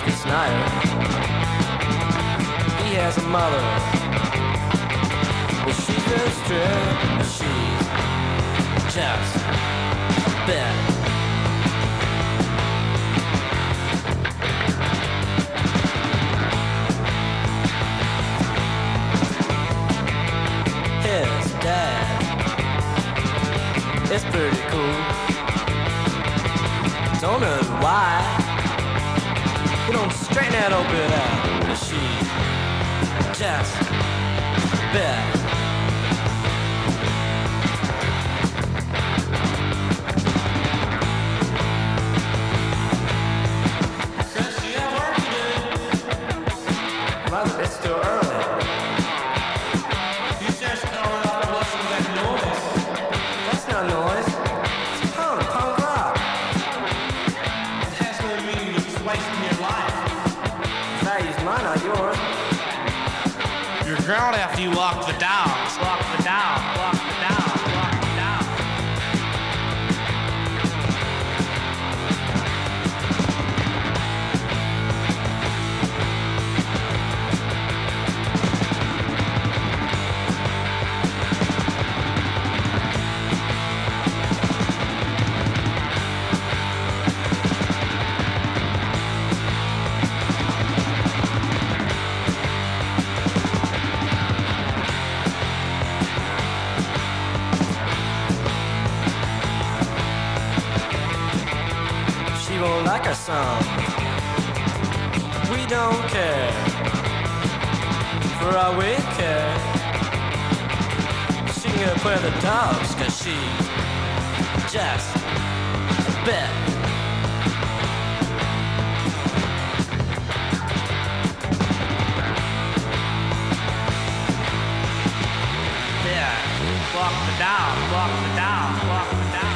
Oscar Snyder. He has a mother, but she's very strict, and she's just a bit. His dad is pretty cool. Don't know why you don't straighten that old bit out, but she's just bad. It's still early. You just turned off and listen to that noise. That's not noise. It's punk rock. It has no meaning. You're just wasting your life. Value's mine, not yours. You're drowned after you walk the dogs. Walk the dogs. Walk the dogs. Walk the dogs. She won't like our song. We don't care. For all we care. She can go play with the dogs, cause she's just a bit. Yeah. Walk the down. Walk the down. Walk the down.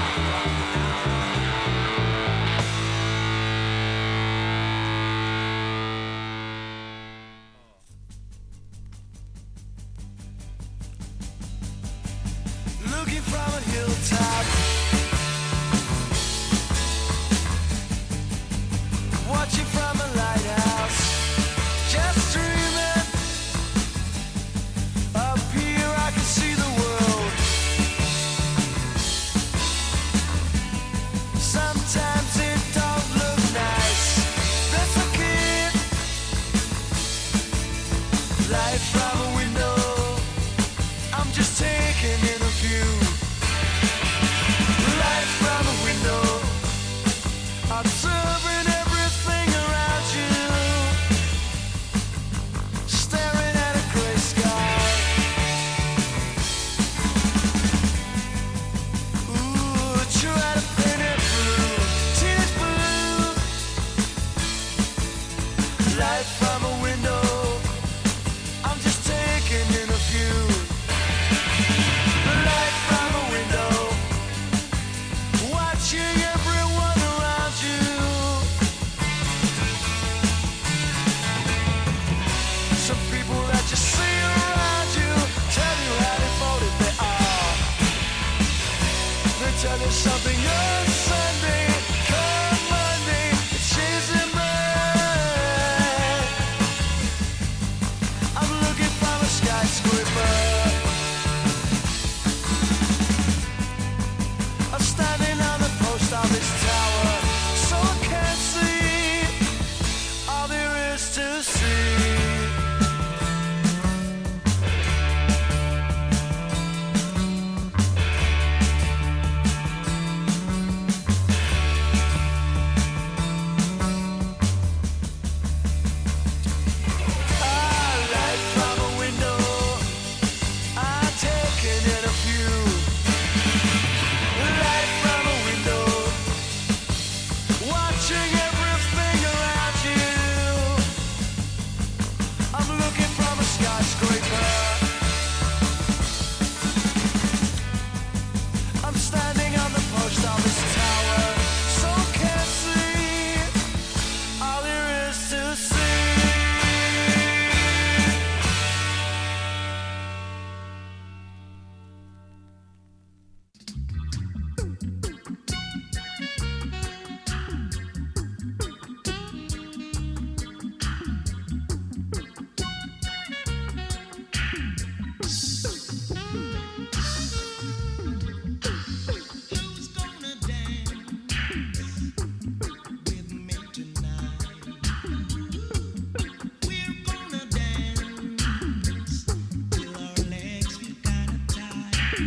Looking from a hilltop, watching from a lighthouse, just dreaming. Up here I can see the world. Sometimes it don't look nice. That's okay. Life from a window, I'm just taking in a view.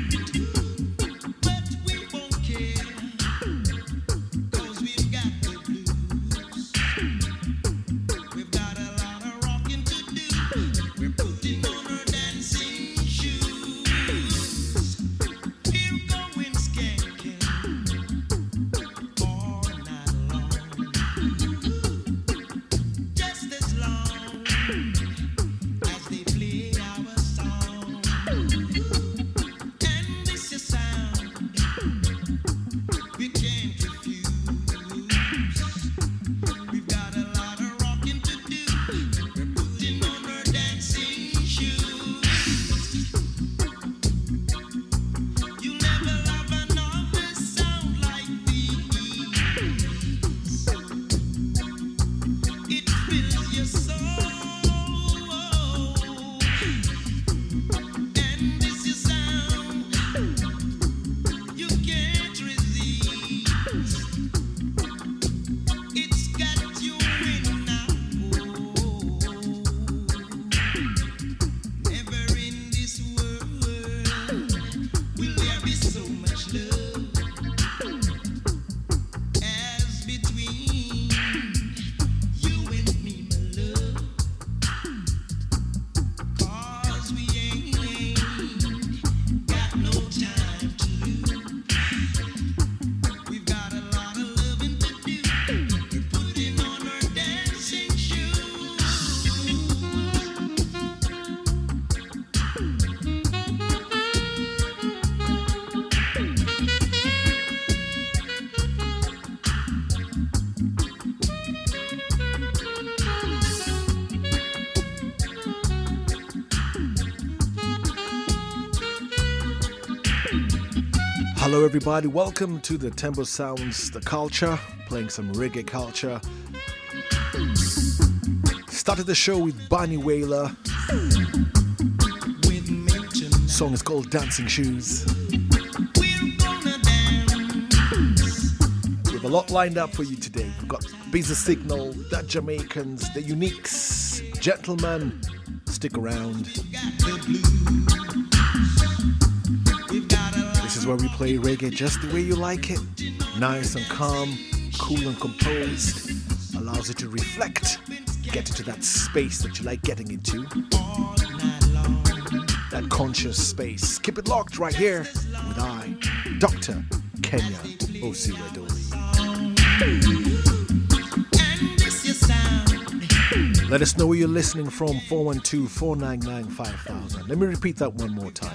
Hello everybody, welcome to the Tempo Sounds, the culture, playing some reggae culture. Started the show with Bunny Wailer. Song is called Dancing Shoes. We have a lot lined up for you today. We've got Busy Signal, the Jamaicans, the Uniques, Gentlemen. Stick around. This is where we play reggae just the way you like it. Nice and calm, cool and composed. Allows you to reflect, get into that space that you like getting into. That conscious space. Keep it locked right here with I, Dr. Kenya Osiredori. Let us know where you're listening from. 412-499-5000. Let me repeat that one more time.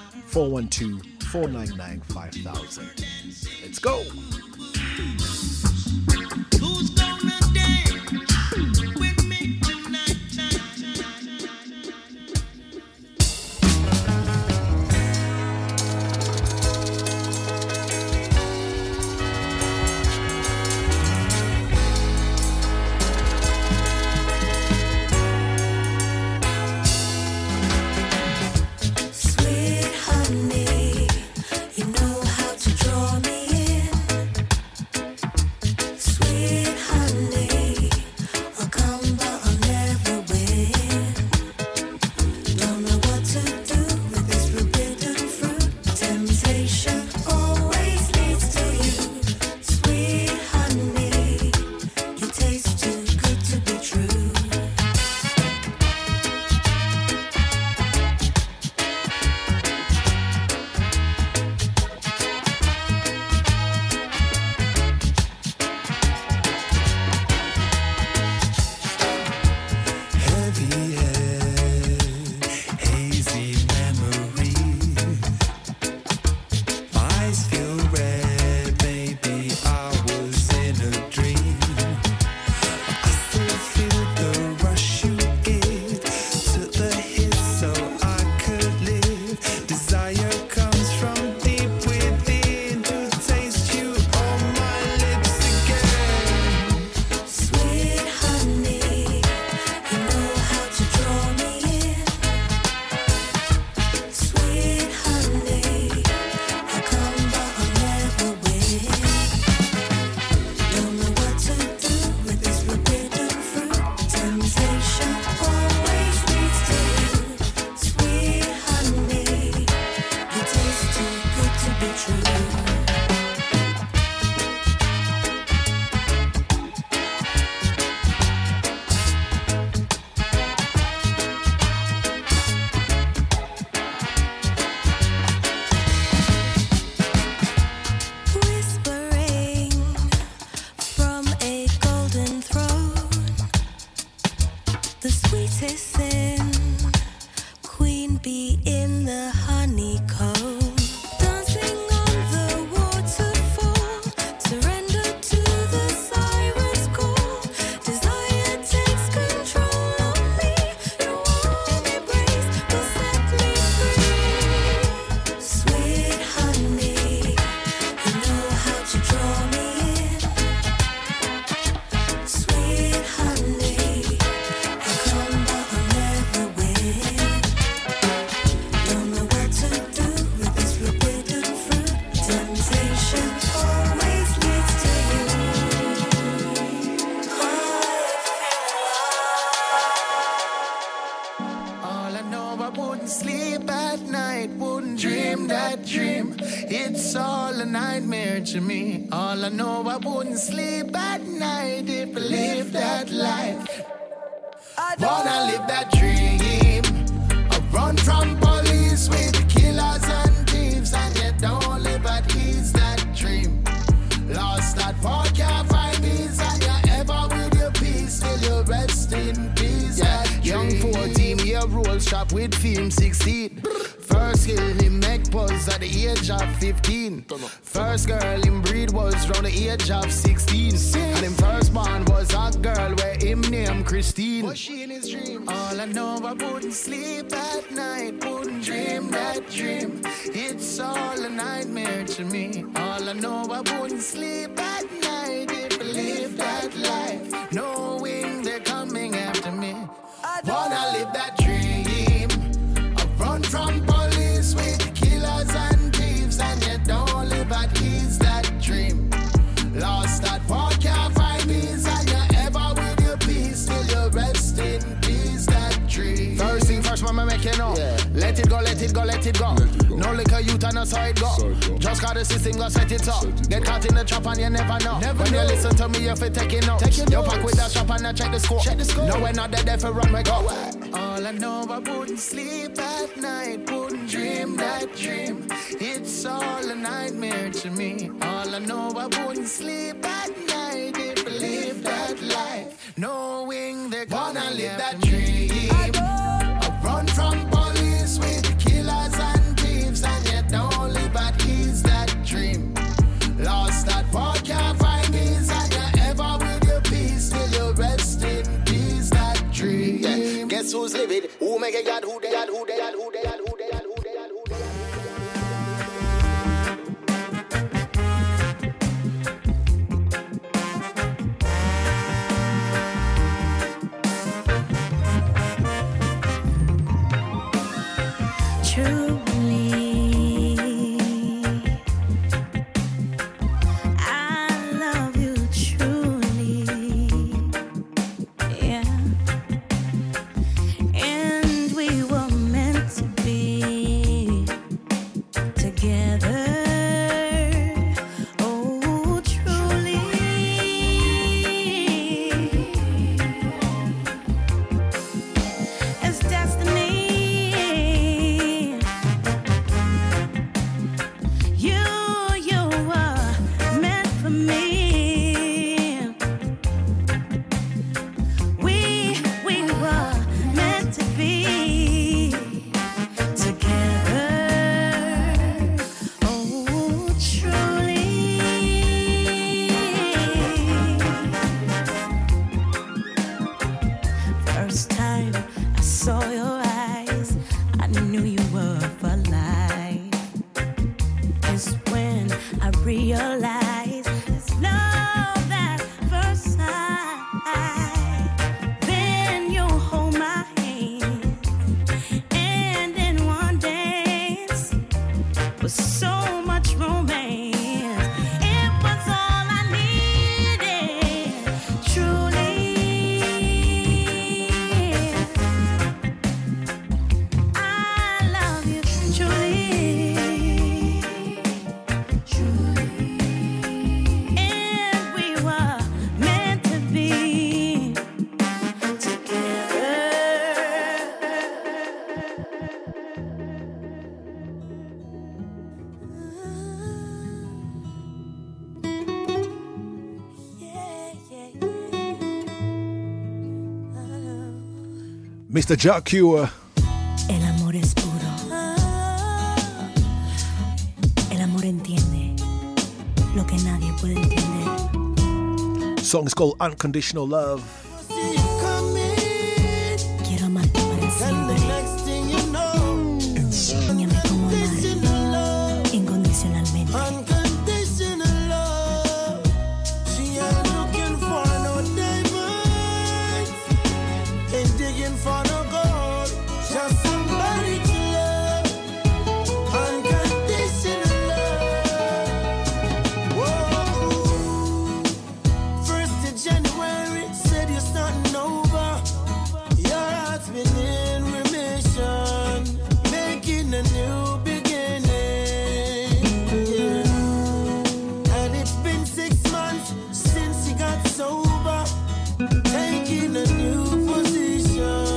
412-499-5000. Let's go. Who's gonna dance with me tonight? Sweet honey, you know how to draw me in. the sweetest sin, queen bee in the honeycomb, dancing on the waterfall, surrender to the siren's call. Desire takes control of me. Your warm embrace will set me free. Sweet honey, you know how to draw me in. Sweet honey, I come but I'll never win. Don't know what to do with this forbidden fruit. Temptation always leads to you. All I know, I wouldn't sleep at night, wouldn't dream that dream. It's all a nightmare to me. All I know, I wouldn't sleep at night if I lived that life. I wanna live that dream. I run from police with killers and thieves, and you don't live at ease that dream. Lost that part, can't find peace, and you're ever with your peace, till you rest in peace. Yeah, young 14-year-old shop with film 16. First kill him make buzz at the age of 15. First girl him breed was round the age of 16. And him first born was a girl where him named Christine. Was she in his dream? All I know, I wouldn't sleep at night, wouldn't dream that dream. It's all a nightmare to me. All I know, I wouldn't sleep at night if I lived that life, knowing they're coming after me. I wanna live that dream. I run from police with killers and thieves, and you don't live at ease that dream. Lost that part, can't find peace, and you're ever with your peace, till you rest in peace that dream. First thing first, mama make you know. Let it go, let it go, let it go. No liquor youth and no side go. Just got the system, go set it up. Get caught in the trap and you never know. When you listen to me, you feel taking notes. You pack with that shop and I check the score. No, we're not dead, if we run, we go. All I know, I wouldn't sleep at night, wouldn't dream that dream. It's all a nightmare to me. All I know, I wouldn't sleep at night if I lived that life, knowing they're gonna live that dream. I run from police with killers and thieves, and you don't live at ease that dream. Lost that part, can't find peace, and you're ever with your peace, till you rest in peace that dream. Yeah. Guess who's living? Who make a God? Who they are? Who they are? Who they are? Who they are? Who they are? Who they are? Mr. Jack Cure. El amor es puro. El amor entiende lo que nadie puede entender. Song is called Unconditional Love. Quiero amarte para siempre. Enséñame cómo amar incondicionalmente. For no gold, just somebody to love, unconditional love. Whoa. 1st of January, said you're starting over. Your heart's been in remission, making a new beginning. Yeah. And it's been 6 months since you got sober, taking a new position.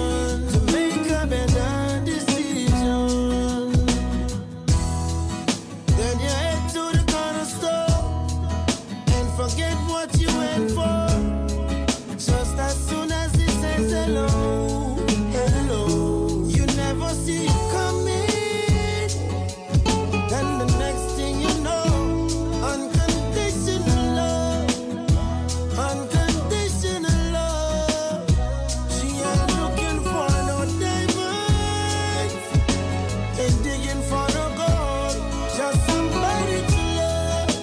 Forget what you went for. Just as soon as it says hello, hello, you never see it coming. Then the next thing you know, unconditional love, unconditional love. She ain't looking for no diamonds, ain't digging for no gold, just somebody to love.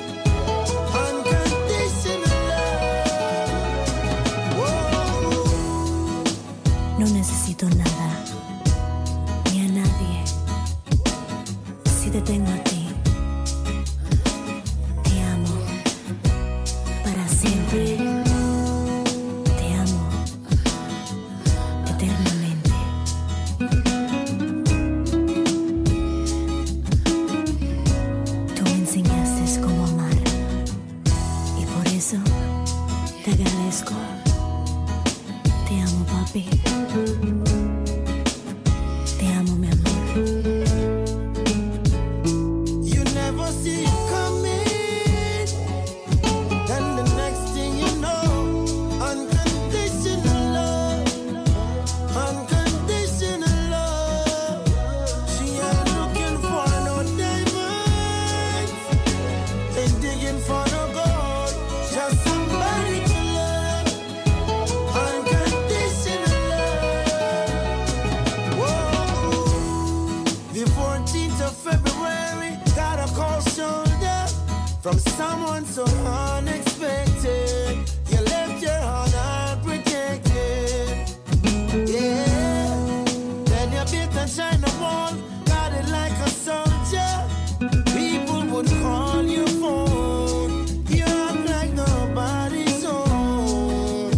No necesito nada, ni a nadie. Si te tengo a ti, te amo para siempre. Te amo eternamente. Tú me enseñaste cómo amar y por eso te agradezco. Te amo, papi. Te amo, mi amor. You never see it coming. Then the next thing you know, unconditional love, unconditional love. She ain't looking for no diamonds, ain't digging for no gold, just somebody to love. Unconditional love. Whoa. The 14th of February, got a cold shoulder from someone so unexpected. You left your heart unprotected. Yeah. Then you built a China wall, got it like a soldier. People would call your phone. You act like nobody's home.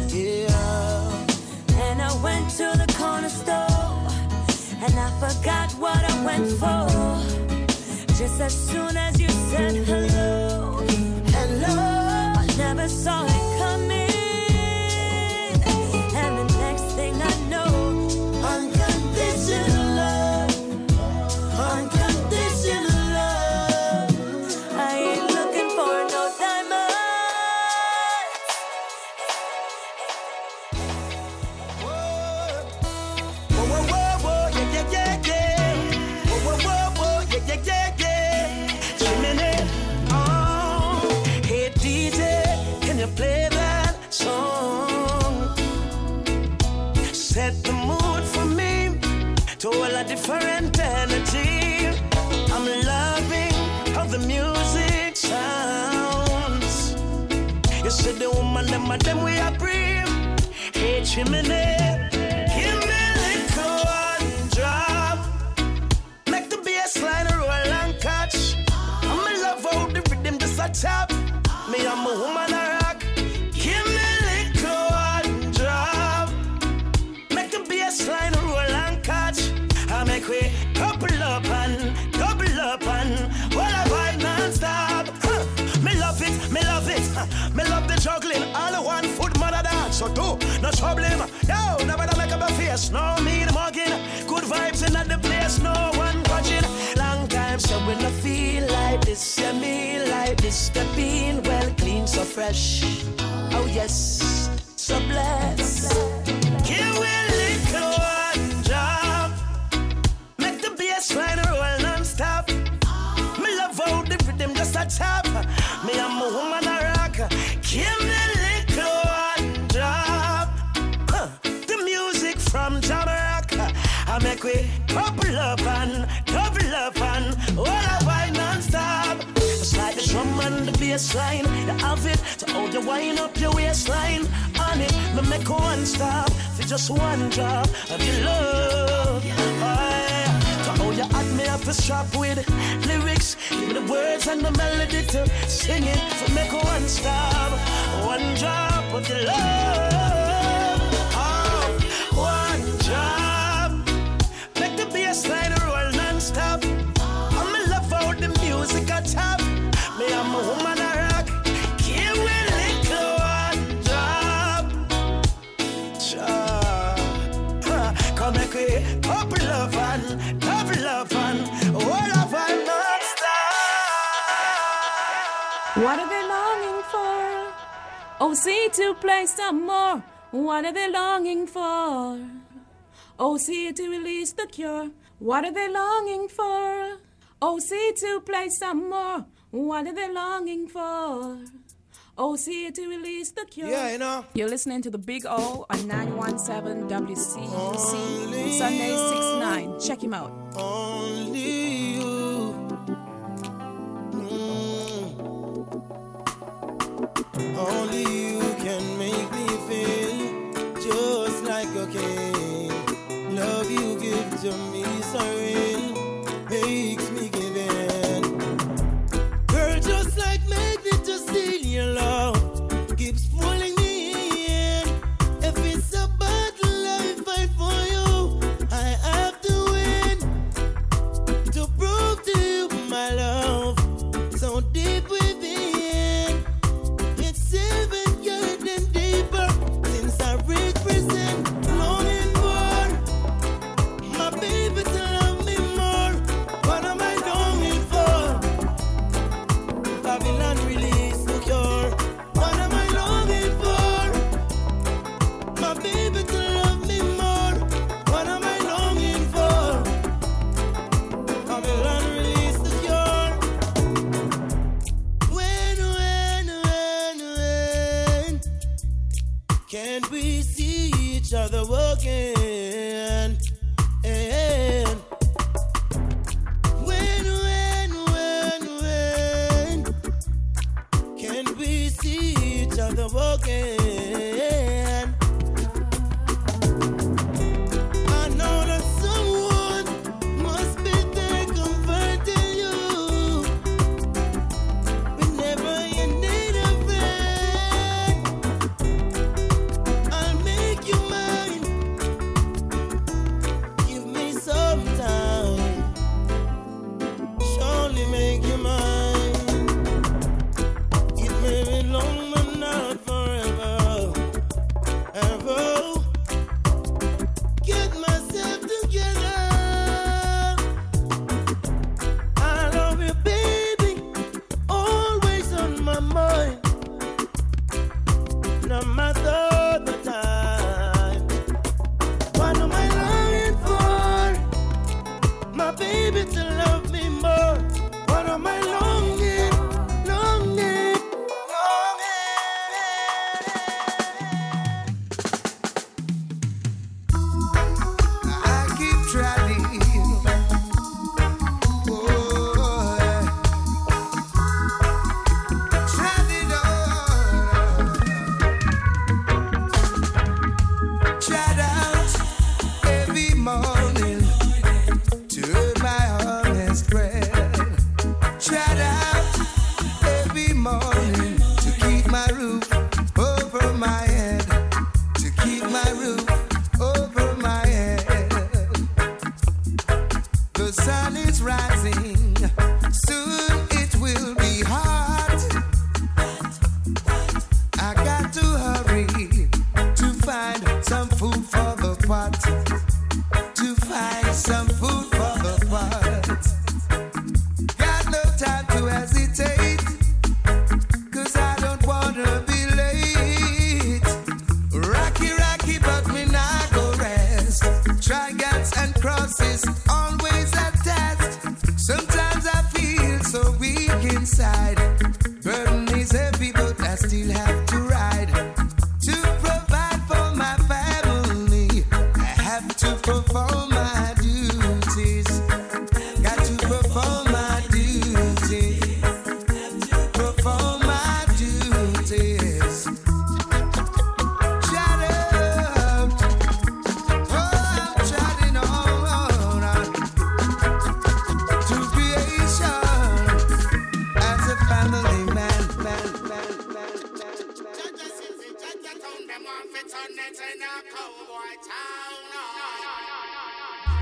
Yeah. And I went to the corner store, and I forgot what I went for. Just as soon as you said hello, hello, I never saw it coming. And the next thing I know, Unconditional love, unconditional love. I ain't looking for no diamonds. Whoa, whoa, whoa, whoa, yeah, yeah, yeah, yeah. Whoa, whoa, whoa, whoa, yeah, yeah, yeah, yeah. Chimney, oh, hey DJ, can you play that song? Set the mood for me to all a different energy. I'm loving how the music sounds. You see the woman, them we are bring. Hey, Chimney, give me a little one drop. Make the bass line roll and catch. I'm in love how the rhythm just a tap. Me, I'm a woman a rock. Give me a little one drop. Make the bass line roll and catch. I make we couple up and while I vibe non-stop. Me love it, me love it. Me love the juggling. All the one foot mother dance. So do no trouble. Yo, nobody make up a face. No me the mugging. Good vibes in the place. No one watching. Long time so when I feel like this, yeah, me like this. The bean well clean, so fresh. Oh yes, so blessed. Give me a little I make we couple up and double up and all I wine non-stop. It's like the drum and the bass line. You have it to hold your wine up your waistline. On it, me make one stop for just one drop of your love. To hold your heart, me have to strap with lyrics. Give me the words and the melody to sing it. To make one stop, one drop of your love. Oh, one drop. Make the bass line roll non-stop. I'm in love out the music I top. Me I'm a woman I rock. Give me little one drop. Come make we couple of fun, double of fun, all of fun non-stop. What are they longing for? Oh, see to play some more. What are they longing for? Oh, see to release the cure. What are they longing for? Oh, see to play some more. What are they longing for? Oh, see to release the cure. Yeah, you know. You're listening to the Big O on 917 WCUC. Sunday 6-9. Check him out. Only you. Only you can make me feel just like a king. Love you give to me so real, makes me give in. Girl, just like magnet to steal your love, keeps pulling me in. If it's a battle I fight for you, I have to win. To prove to you my love, so deep within. It's even getting deeper since I represent longing for my baby to love me more. What am I longing for? Babylon release the cure. What am I longing for? My baby to love me more. What am I longing for? Babylon release the cure. When can't we see each other walking? And when can we see each other walking? I know that someone must be there comforting you whenever you need a friend. I'll make you mine. Give me some time. Surely make you mine. It may be long, but not forever. Ever. Get myself together. I love you, baby. Always on my mind. No matter the time. What am I longing for? My baby to love me more. What am I longing, longing, longing? I keep trying. Oh, trying on. Tried out every morning to earn my honest bread. Tried out every morning to keep my roof over my head. To keep my roof over my head. The sun is rising. Soon it will be hot. I got to hurry to find some food for the pot. To find some food for the pot. Got no time to hesitate, 'cause I don't wanna be late. Rocky, rocky, but me not go rest. Triangles and crosses always a test. Sometimes I feel so weak inside. Burden is heavy, but I still have to ride. To provide for my family, I have to perform my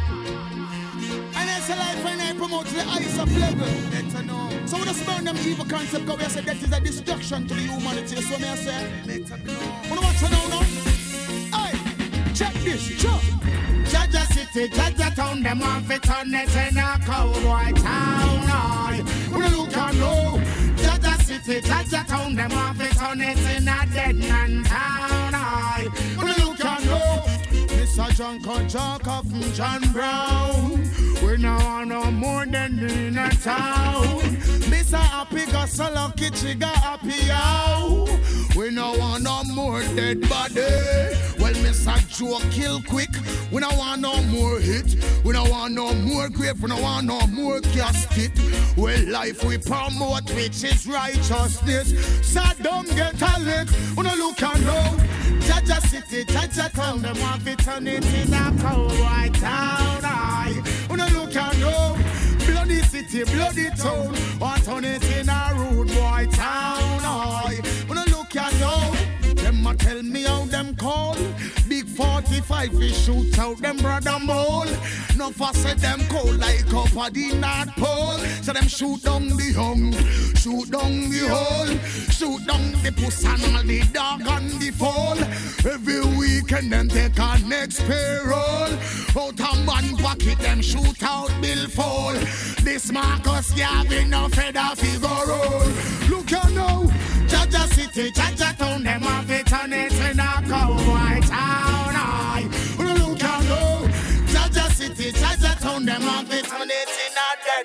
And that's a life when I promote the ice of level. Better know. So when I burn them evil concept, go we say that is a destruction to the humanity. So me I say, better know. Wanna watch it now? Hey, check this, sure. Jaja City, Jaja Town, them want to turn it in a cowboy town. Aye, wanna look and know. Jaja City, Jaja Town, them want to turn it in a dead man town. Aye, wanna look and know. Mr. John Kajaka from John Brown. We no want no more than in a town. Mr. Happy got so lucky, she got happy out. We no want no more dead body. Well, Mr. Joe kill quick. We no want no more hit. We no want no more grave. We no want no more casket. Well, life we promote, which is righteousness. So don't get a lick. We no look and know. Jaja City, Jaja Town, them want to turn it in a cowboy town. Aye, we no look and know. Bloody city, bloody town, want turn it in a rude boy town. Aye, we no look and know. Them a tell me how them call. Big 45 we shoot out them brother mole. No fuss said them cold like up at the North Pole. So them shoot down the hung, shoot down the hole, shoot down the puss and all the dog and the fall. Every weekend them take a next payroll. Out a man pocket them shoot out bill fall. This Marcus Gavin no feather figure roll. Look you now, Jaja City, Jaja Town, them have it on it in a cowboy town. Aye, look you now, Jaja City, Jaja Town, them have it on it in a dead.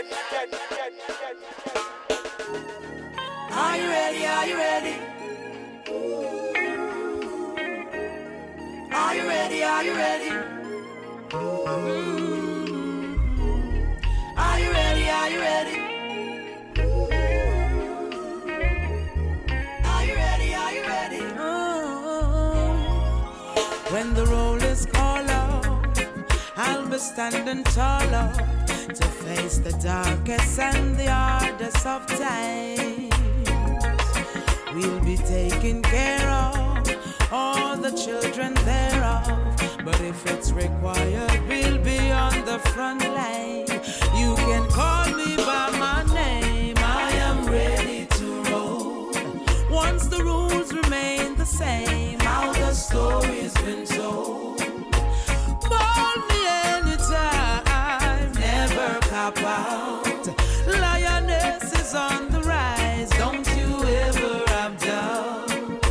Are you ready? Are you ready? Are you ready? Are you ready? Are you ready? Are you ready? Are you ready? Are you ready? When the roll is called out, I'll be standing taller to face the darkest and the hardest of times. We'll be taking care of all the children thereof. But if it's required, we'll be on the front line. You can call me by my name. I am ready to roll. Once the rules remain the same, how the story's been told. Call me anytime, never cop out. Lioness is on the rise, don't you ever have doubt.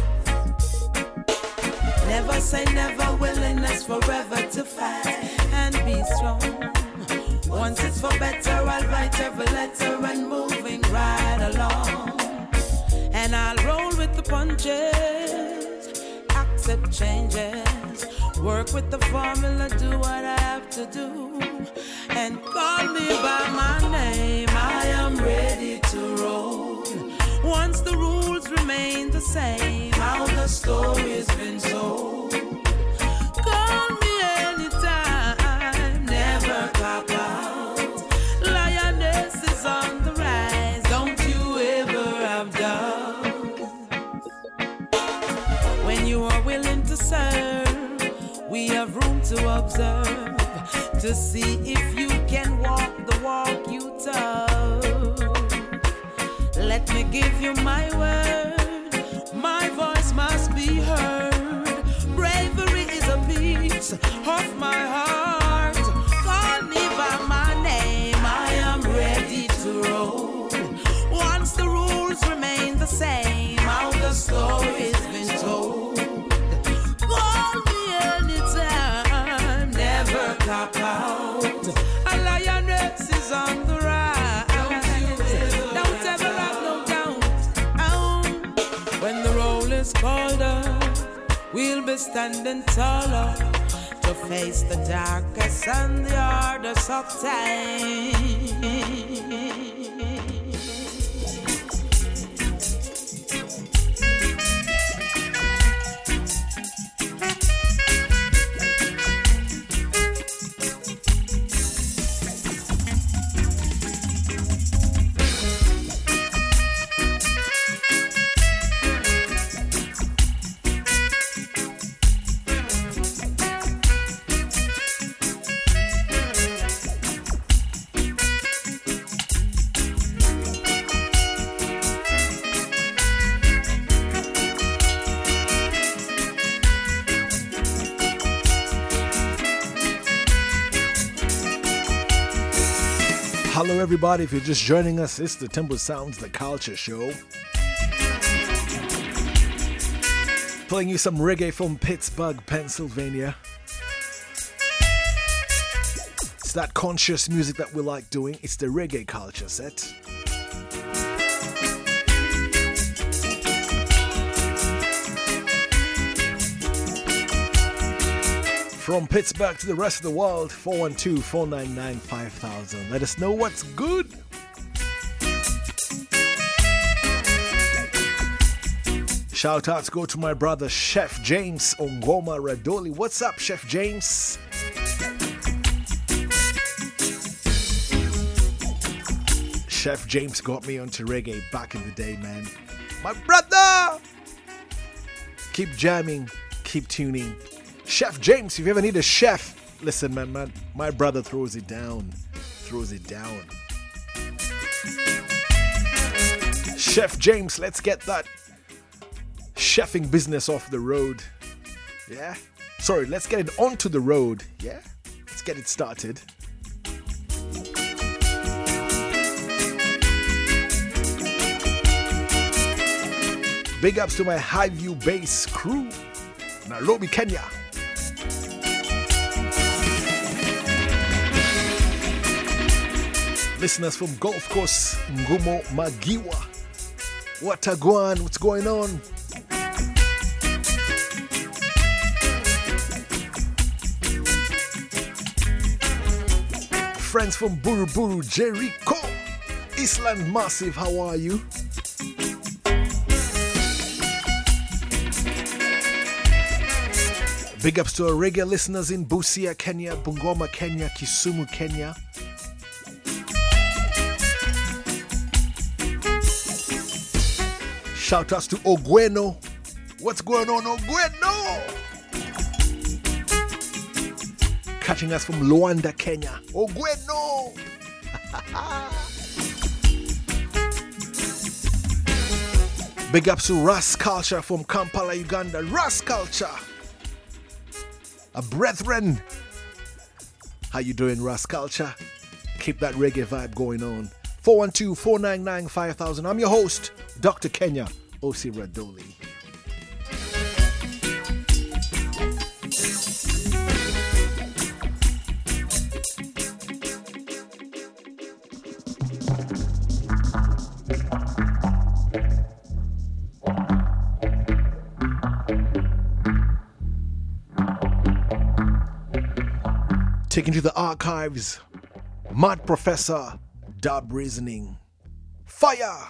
Never say never, willingness forever to fight and be strong. Once it's for better, I'll write every letter and moving right along. And I'll roll with the punches, accept changes, work with the formula, do what I have to do, and call me by my name. I am ready to roll. Once the rules remain the same, how the story's been told. Call me anytime, never cop out. Lioness is on the rise, don't you ever have doubt. When you are willing to serve, we have room to observe, to see if you can walk the walk you told. Let me give you my word, my voice must be heard. Bravery is a piece of my heart. Call me by my name, I am ready to roll. Once the rules remain the same, how the story's been told. Call me anytime, never cop out. A lioness is on the rise, don't ever have no doubt. When the roll is called up, we'll be standing taller to face the darkest and the hardest of times. Hello everybody, if you're just joining us, it's the Timber Sounds The Culture Show. Playing you some reggae from Pittsburgh, Pennsylvania. It's that conscious music that we like doing. It's the reggae culture set. From Pittsburgh to the rest of the world, 412-499-5000. Let us know what's good. Shout outs go to my brother Chef James Ongoma Radoli. What's up, Chef James? Chef James got me onto reggae back in the day, man. My brother! Keep jamming, keep tuning. Chef James, if you ever need a chef, listen, man, my brother throws it down. Chef James, let's get that chefing business off the road. Yeah? Sorry, let's get it onto the road. Yeah? Let's get it started. Big ups to my Highview Base crew, Nairobi, Kenya. Listeners from Gulf Coast, Ngumo Magiwa. Watagwan, what's going on? Friends from Buruburu, Jericho, Eastland Massive, how are you? Big ups to our reggae listeners in Busia, Kenya, Bungoma, Kenya, Kisumu, Kenya. Shout outs to Ogweno. What's going on, Ogweno? Catching us from Luanda, Kenya. Ogweno! Big ups to Ras Culture from Kampala, Uganda. Ras Culture! A brethren. How you doing, Ras Culture? Keep that reggae vibe going on. 412-499-5000. I'm your host, Dr. Kenya O.C. Radoli. Taking to the archives, Mad Professor, Dub Reasoning. Fire!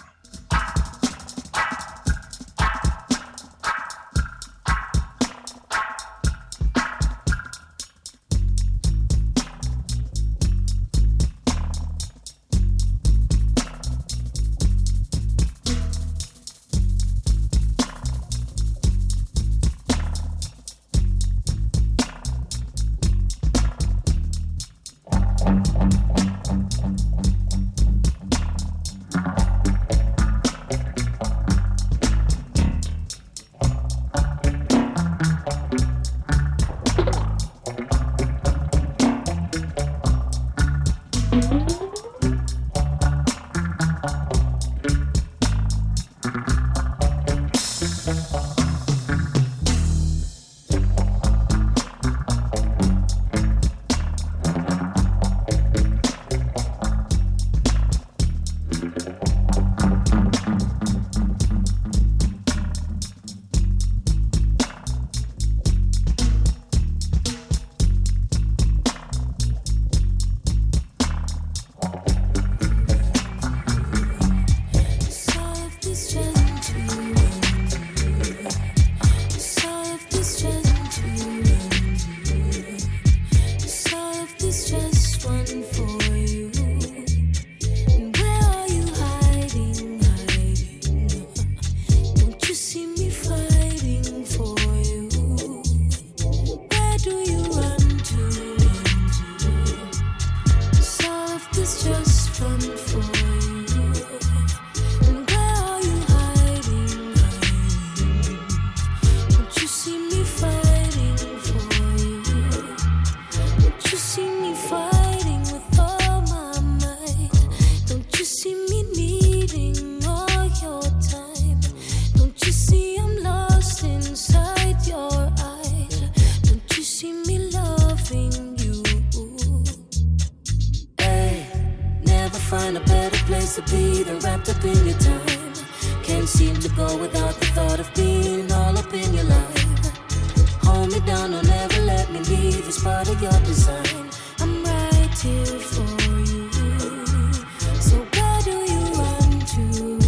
to be, then wrapped up in your time. Can't seem to go without the thought of being all up in your life. Hold me down, don't ever let me leave. It's part of your design. I'm right here for you. So where do you run to?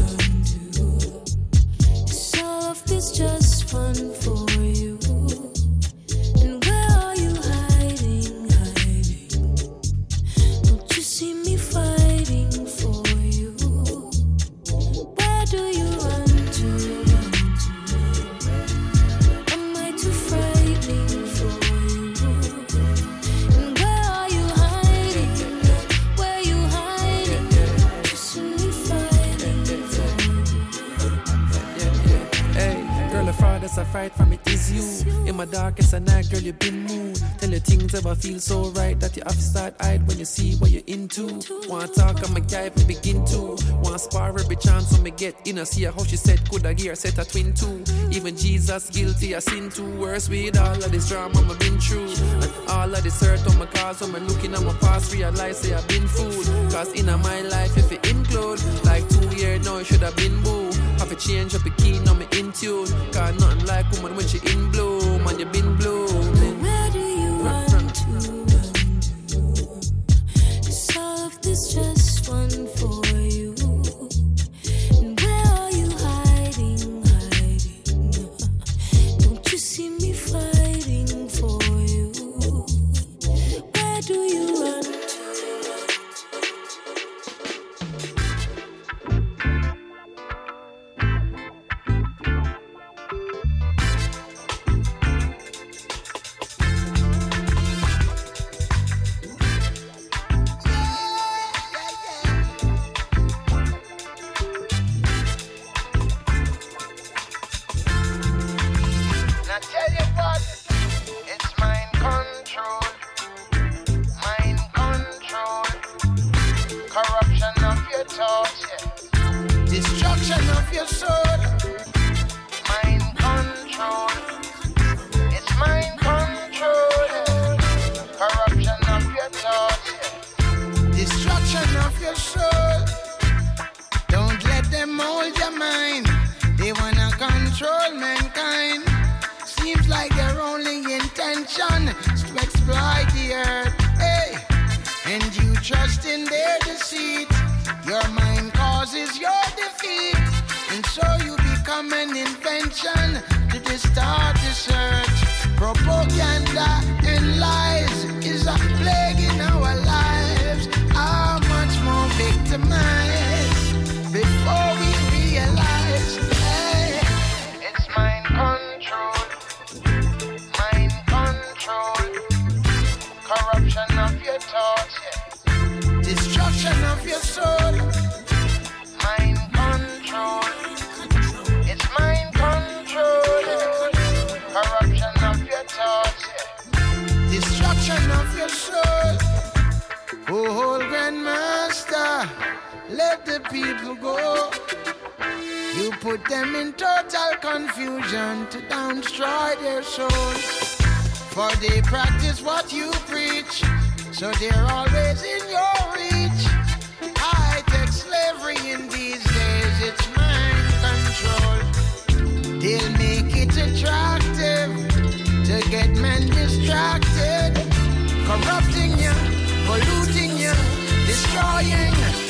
Is all of this just fun for you? And where are you hiding? Don't you see me fighting for you? Where do you run to? Am I too frightening for you? And where are you hiding? Where you hiding? Don't you see me fighting for you? Hey, girl, the farthest I fight from it is you. In my darkest of night, girl, you been moved. Tell you things ever feel so right that you have to start hide when you see what you're into. Wanna talk, I'm a guy, but begin to. Wanna spar every chance when me get in. I see how she said, could I hear set a twin too. Even Jesus guilty, I sin too. Worse with all of this drama I've been through. And all of this hurt on my cause, when I'm looking at my past, realize say I've been fooled. Cause in my life, if it include, like 2 years now, it should have been boo. Have to change up the key, now me in tune. Cause nothing like woman when she in bloom. And you been blooming. Where do you run to? Is all of this just fun for you? And where are you hiding? Don't you see me fighting for you? Where do you run to? Now tell you what, it's mind control, corruption of your thoughts, yeah. Destruction of your soul, mind control, it's mind control, yeah. Corruption of your thoughts, yeah. Destruction of your soul. Don't let them hold your mind. They wanna control mankind. Seems like their only intention is to exploit the earth. Hey, and you trust in their deceit. Your mind causes your defeat, and so you become an invention to distort the search. Propaganda and lies is a plague in our lives. How much more victimized before we realize? Hey, it's mind control, corruption of your thoughts, yeah. Destruction of your soul, mind control, it's mind control, corruption of your thoughts, yeah. Destruction of your soul. Oh, Grandmaster, let the people go. You put them in total confusion to destroy their souls. For they practice what you preach, so they're always in your reach. High-tech slavery in these days, it's mind control. They'll make it attractive to get men distracted, corrupting you, polluting you, destroying.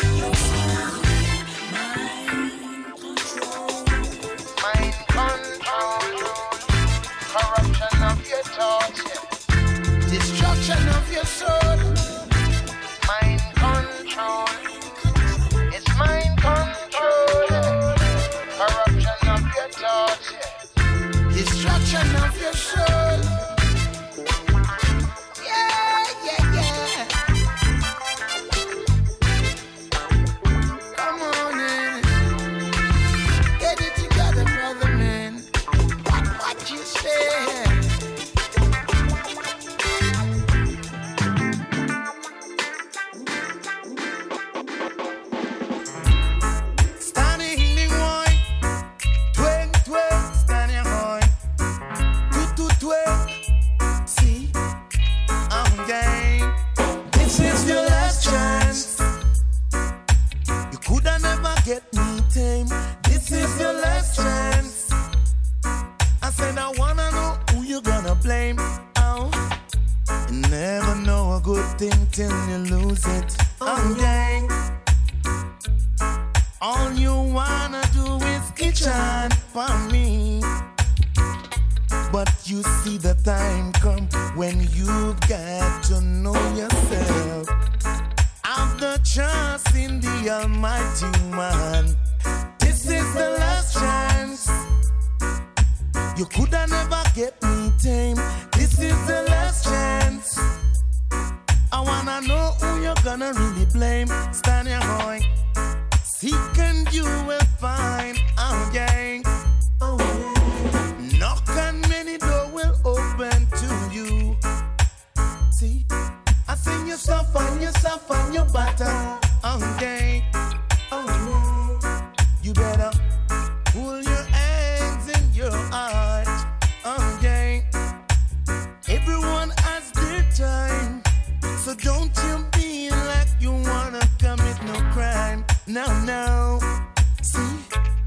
Mind control, corruption of your thoughts, yeah. Destruction of your soul, mind control, it's mind control, corruption of your thoughts, yeah. Destruction of your soul, yeah, yeah, yeah. Come on in, get it together, brother man. What you say? Never know a good thing till you lose it. Oh, gang. All you wanna do is itch on for me. But you see the time come when you've got to know yourself. Have the trust in the Almighty man. This is the last chance. You coulda never get me tame. This is the last chance. I wanna know who you're gonna really blame. Stand your boy. Seek and you will find. Oh, gang. Oh, yeah. Knock and many doors will open to you. See, I sing you suffer and you batter. Oh, gang. Oh, yeah. You better pull your hands in your heart. Oh, gang. Everyone has their time. So don't you be like you wanna commit no crime. No. See,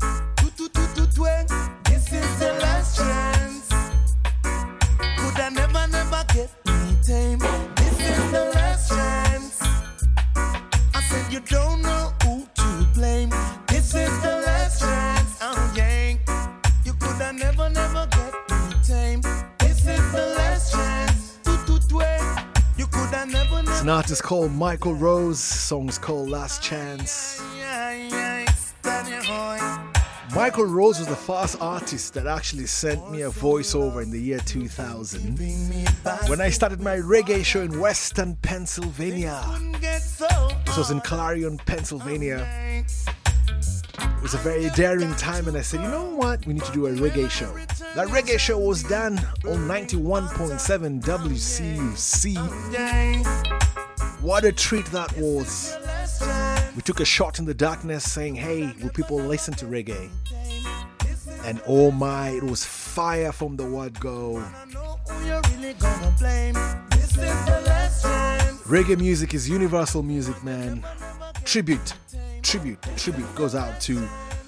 this is the last chance. Could I never get me tame? This is the last chance. I said you don't know who to blame. This is the last chance. Oh, gang. You could I never get me tame. This is the last chance. You could I never. It's an artist called Michael Rose. Song's called Last Chance. Michael Rose was the first artist that actually sent me a voiceover in the year 2000 when I started my reggae show in Western Pennsylvania. This was in Clarion, Pennsylvania. It was a very daring time, and I said, you know what? We need to do a reggae show. That reggae show was done on 91.7 WCUC. What a treat that was. We took a shot in the darkness saying, hey, will people listen to reggae? And oh my, it was fire from the word go. Reggae music is universal music, man. Tribute goes out to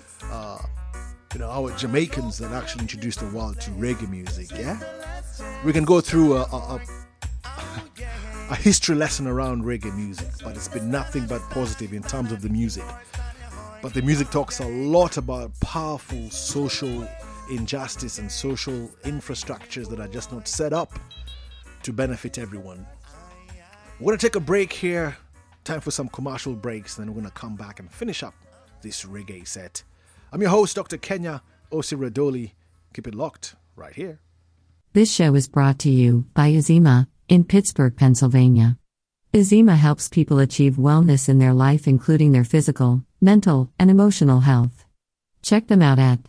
our Jamaicans that actually introduced the world to reggae music. Yeah, we can go through a history lesson around reggae music, but it's been nothing but positive in terms of the music. But the music talks a lot about powerful social injustice and social infrastructures that are just not set up to benefit everyone. We're going to take a break here. Time for some commercial breaks, then we're going to come back and finish up this reggae set. I'm your host, Dr. Kenya Osiradoli. Keep it locked right here. This show is brought to you by Azima in Pittsburgh, Pennsylvania. Azima helps people achieve wellness in their life, including their physical, mental, and emotional health. Check them out at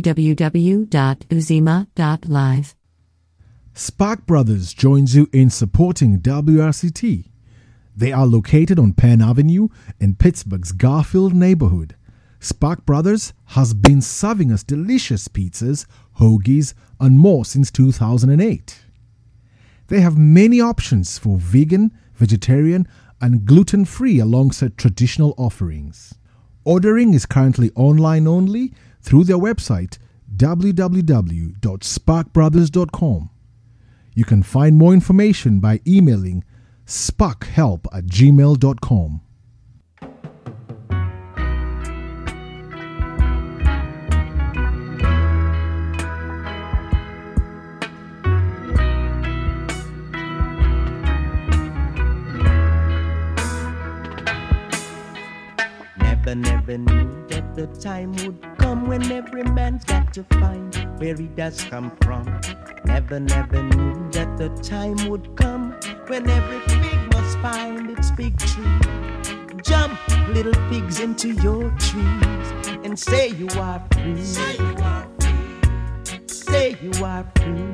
www.uzima.live. Spark Brothers joins you in supporting WRCT. They are located on Penn Avenue in Pittsburgh's Garfield neighborhood. Spark Brothers has been serving us delicious pizzas, hoagies, and more since 2008. They have many options for vegan, vegetarian, and gluten-free alongside traditional offerings. Ordering is currently online only through their website www.sparkbrothers.com. You can find more information by emailing sparkhelp@gmail.com. Never knew that the time would come when every man's got to find where he does come from. Never knew that the time would come when every pig must find its big tree. Jump, little pigs, into your trees and say you are free. Say you are free. Say you are free.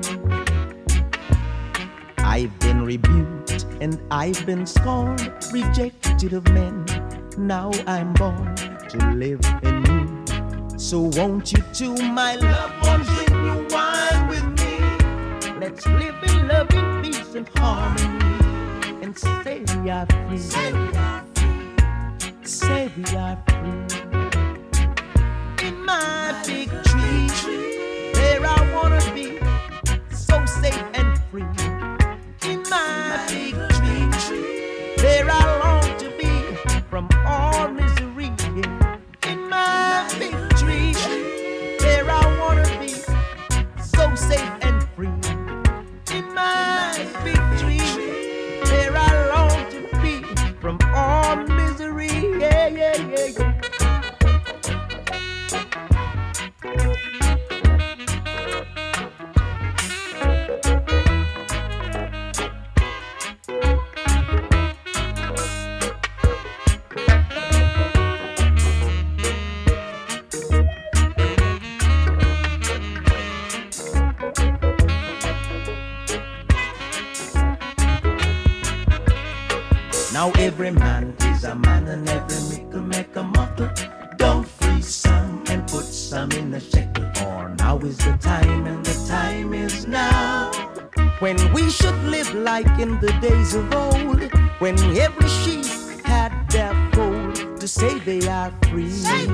I've been rebuked and I've bine scorned, rejected of men. Now I'm born to live in you. So won't you two, my loved ones, drink new wine with me? Let's live in love, in peace and harmony, and say we are free. Say we are free. Say we are free. In my big tree, there I wanna be, so safe and free. In my Now every man is a man and every mickle make a muckle. Don't freeze some and put some in a shekel. For now is the time and the time is now, when we should live like in the days of old, when every sheep had their fold. To say they are free,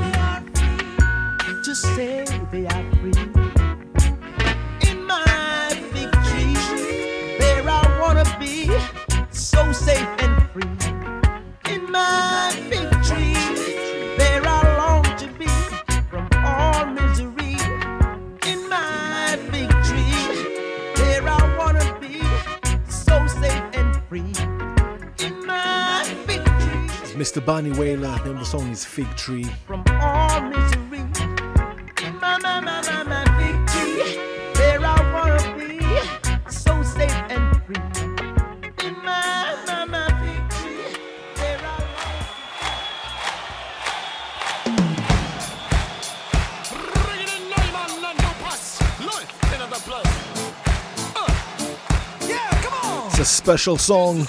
to say they are free. In my victory, there I wanna be, so safe and free. In my victory, there I long to be, from all misery. In my victory, there I wanna be, so safe and free. In my victory, it's Mr. Barney Whaler, and the song is Fig Tree. From all misery, in my victory, there I wanna be, so safe and free. In my victory, there I It's a special song.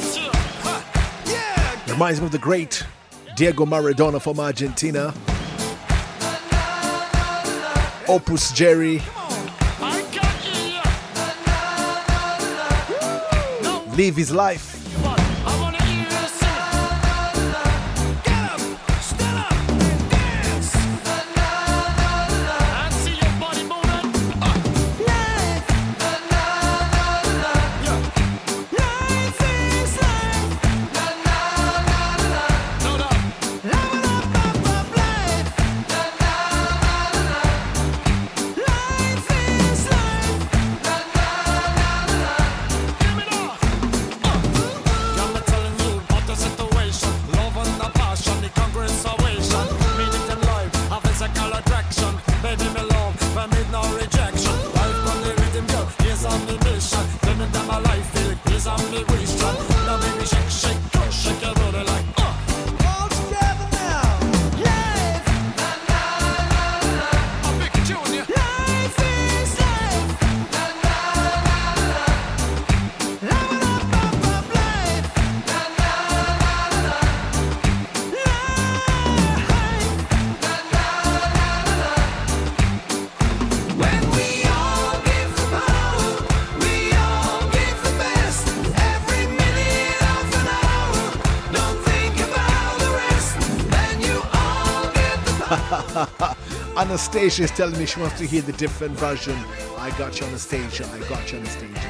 Reminds me of the great Diego Maradona from Argentina. Opus Jerry. Live his life. Anastasia is telling me she wants to hear the different version. I got you, Anastasia. I got you, Anastasia.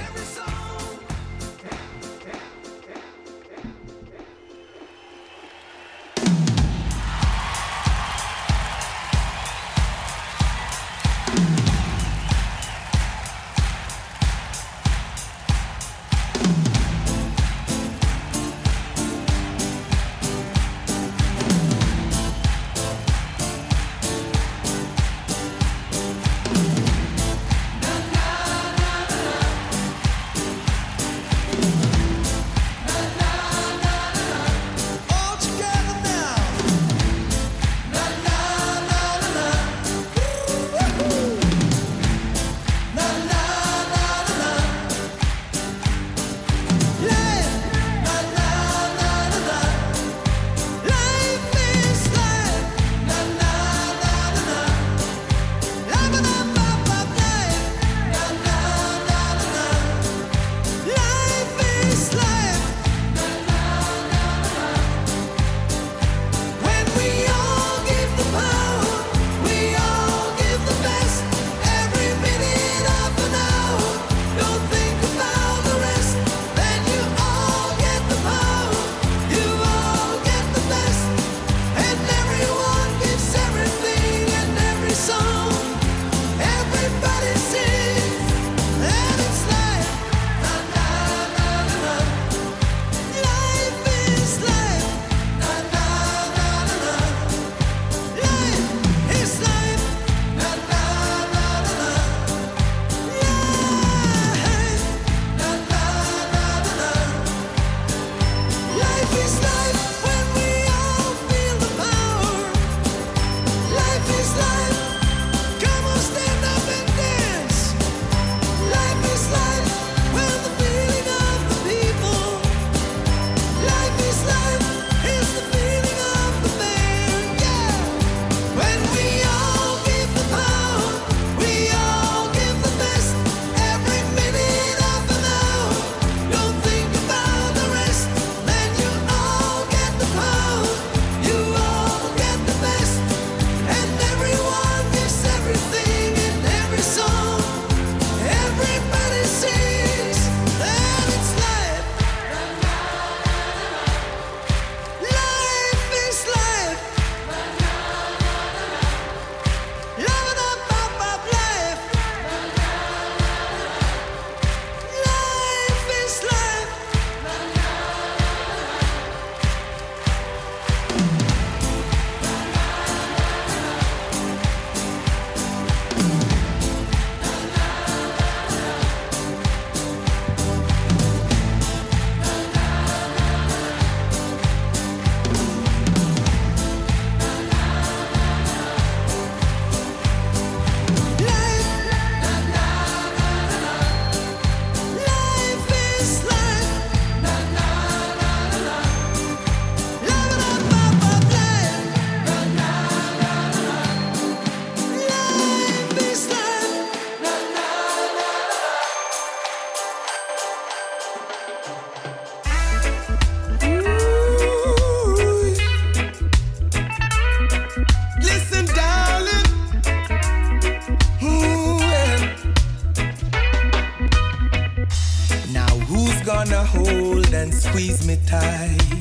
and squeeze me tight.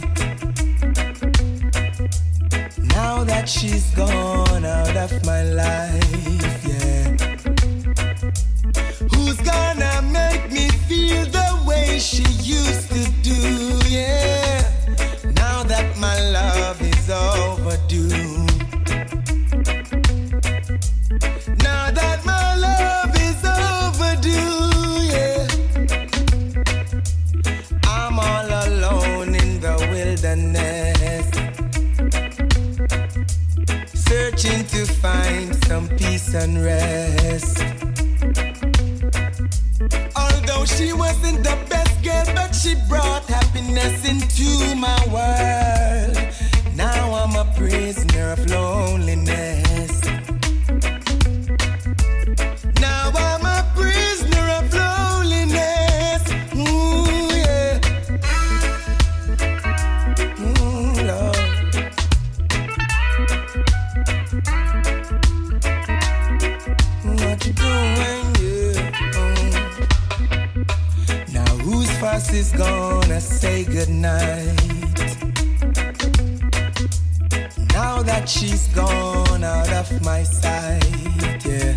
Now that she's gone out of my life, yeah. Who's gonna make me feel the way she used to do, yeah. Now that my love is overdue. Now that my love is overdue, yeah. I'm all alone in the wilderness, searching to find some peace and rest. Although she wasn't the best girl, but she brought happiness into my world. Now I'm a prisoner of loneliness. Now I'm a prisoner of loneliness. Ooh, yeah. Ooh, Lord. What you doing, yeah? Now whose fuss is gonna say goodnight? Now that she's gone out of my sight, yeah.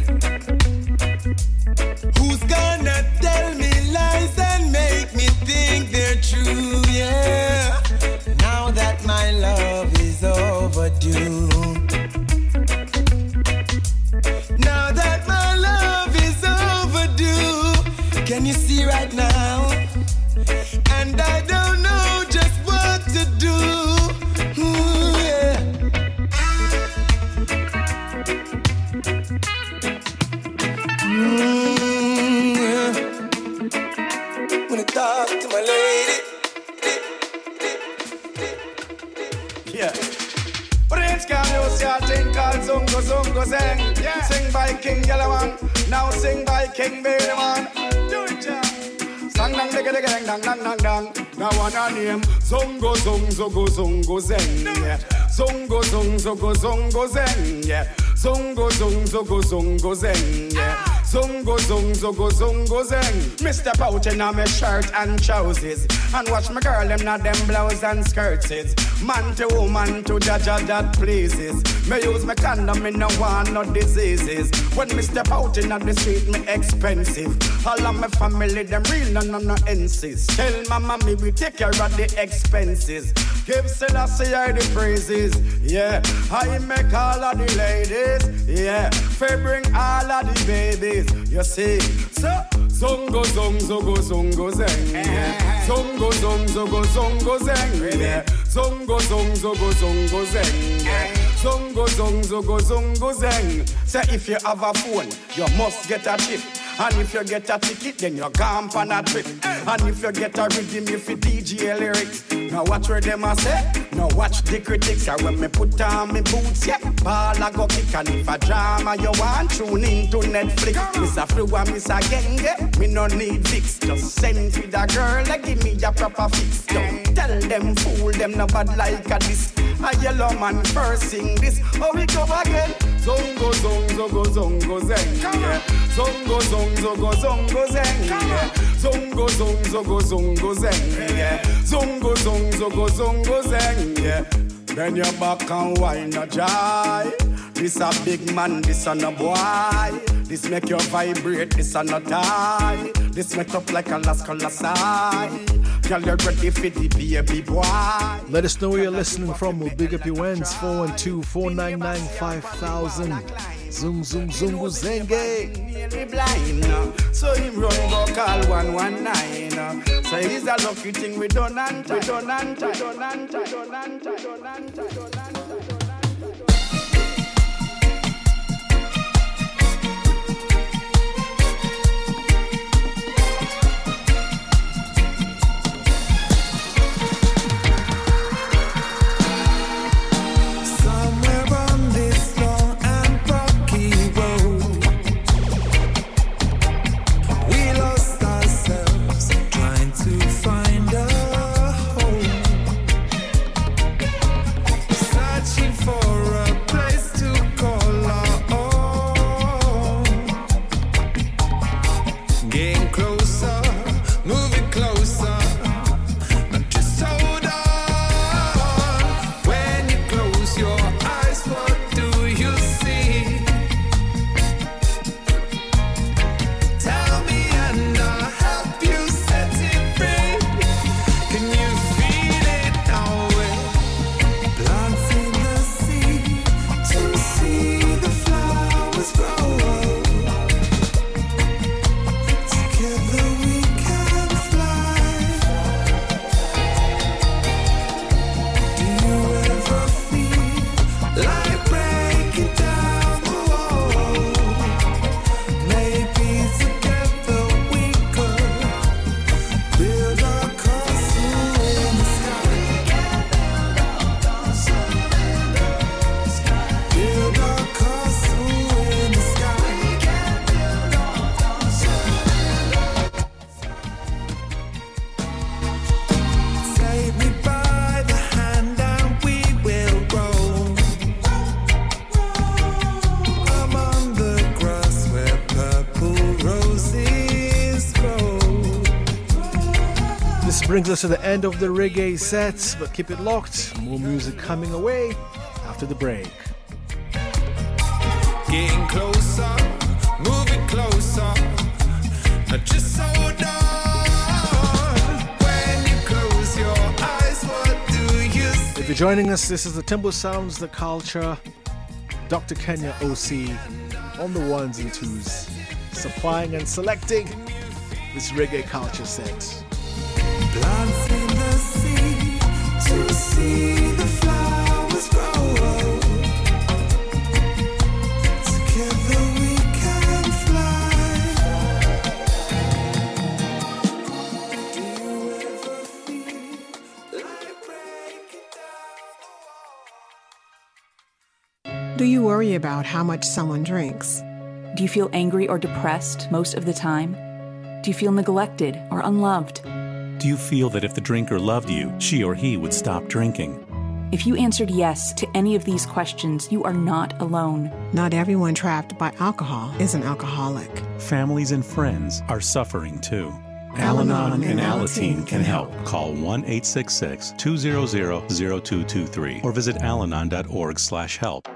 Who's gonna tell me lies and make me think they're true, yeah. Now that my love is overdue. Now that my love is overdue. Can you see right now? And I don't know just what to do. Ooh, yeah. Yeah. Wanna talk to my lady. Yeah. Prince can you see a thing called Zungo Zungo Zeng? Yeah. Sing by King Yellowman, now sing by King Baby Man. Do it, yeah. Sang dang digga digga dang dang dang dang dang. Now one a name Zungo Zung Zungo Zungo Zeng. Yeah. Zungo Zung Zungo Zungo Zeng. Yeah. Zungo Zung Zungo Zungo Zeng. Yeah. Zungo Zung Zungo Zungo Zeng. Mr. Pouch in my shirt and trousers, and watch my girl them not them blouse and skirts. Man to woman to jaja that pleases. Me use my condom, me no want no diseases. When me step out in the street, me expensive. All of my family, them real, no insist. Tell mama me we take care of the expenses. Give Selassie I the praises, yeah. I make all of the ladies, yeah. Fair bring all of the babies, you see. So, Zungo Zung Zungo Zungo Zeng, yeah. Zungo Zung Zungo Zungo Zeng, yeah. Zungo Zung Zungo Zungo Zeng, yeah. Zungo Zung Zungo Zungo Zeng. Say if you have a phone, you must get a chip. And if you get a ticket, then you're gone on a trip. And if you get a rhythm, if you DJ lyrics. Now watch where them a say. Now watch the critics. And when me put on me boots, yeah, ball I go kick. And if a drama you want, tune into Netflix. Miss a flu and miss a genge. Me no need fix. Just send to the girl and give me a proper fix. Don't tell them, fool them, no bad like a this. A yellow man first sing this. Oh, we go again. Zongo, zongo, zongo, zeng, yeah. Zongo, zongo, zongo, zeng, yeah. Zongo, zongo, zongo, zeng, yeah. Zongo, zongo, zongo, zeng, yeah. Then you're back and wine a joy. This a big man, this a no boy. This make you vibrate, this a no tie. This make up like a Las Colasai. Girl, you're ready for the baby boy. Let us know where you're listening from. We'll big up your ends. 412-499-5000. Zoom, zoom, zoom, zenge. Nearly blind, so him run go call 119. So he's a lucky thing we done and we done and we done and we done and we done and we done and. Searching brings us to the end of the reggae sets, but keep it locked. More music coming away after the break. Getting closer, moving closer, just so dark. When you close your eyes, what do you see? If you're joining us, this is the Timber Sounds, The Culture, Dr. Kenya OC on the ones and twos, supplying and selecting this reggae culture set. Plants in the sea to see the flowers grow. Together we can fly. Do you ever feel like breaking down? Do you worry about how much someone drinks? Do you feel angry or depressed most of the time? Do you feel neglected or unloved? Do you feel that if the drinker loved you, she or he would stop drinking? If you answered yes to any of these questions, you are not alone. Not everyone trapped by alcohol is an alcoholic. Families and friends are suffering too. Al-Anon and Alateen can help. Call 1-866-200-0223 or visit alanon.org/help.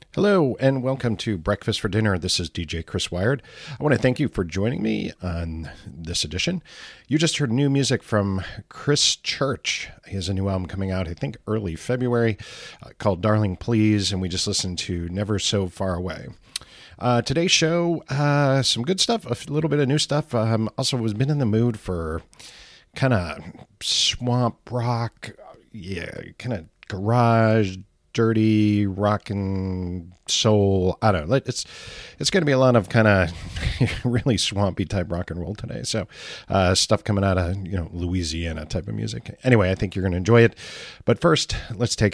Hello and welcome to Breakfast for Dinner. This is DJ Chris Wired. I want to thank you for joining me on this edition. You just heard new music from Chris Church. He has a new album coming out, I think, early February called Darling Please, and we just listened to Never So Far Away. Today's show, some good stuff, a little bit of new stuff. Also was been in the mood for kind of swamp rock, kind of garage, dirty rock and soul. I don't know. It's going to be a lot of kind of really swampy type rock and roll today. So stuff coming out of Louisiana type of music. Anyway, I think you're going to enjoy it. But first, let's take